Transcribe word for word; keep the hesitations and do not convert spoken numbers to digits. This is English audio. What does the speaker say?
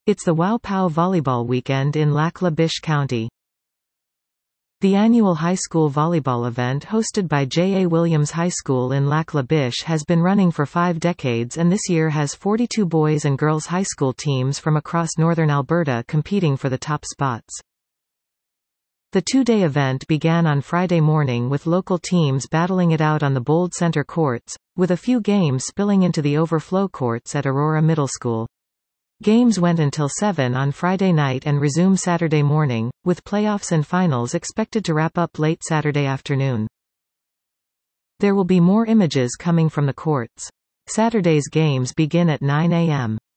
It's the Wow-Pow Volleyball Weekend in Lac La Biche County. The annual high school volleyball event hosted by J A Williams High School in Lac La Biche has been running for five decades and this year has forty-two boys and girls high school teams from across northern Alberta competing for the top spots. The two-day event began on Friday morning with local teams battling it out on the Bold Centre courts, with a few games spilling into the overflow courts at Aurora Middle School. Games went until seven on Friday night and resume Saturday morning, with playoffs and finals expected to wrap up late Saturday afternoon. There will be more images coming from the courts. Saturday's games begin at nine A M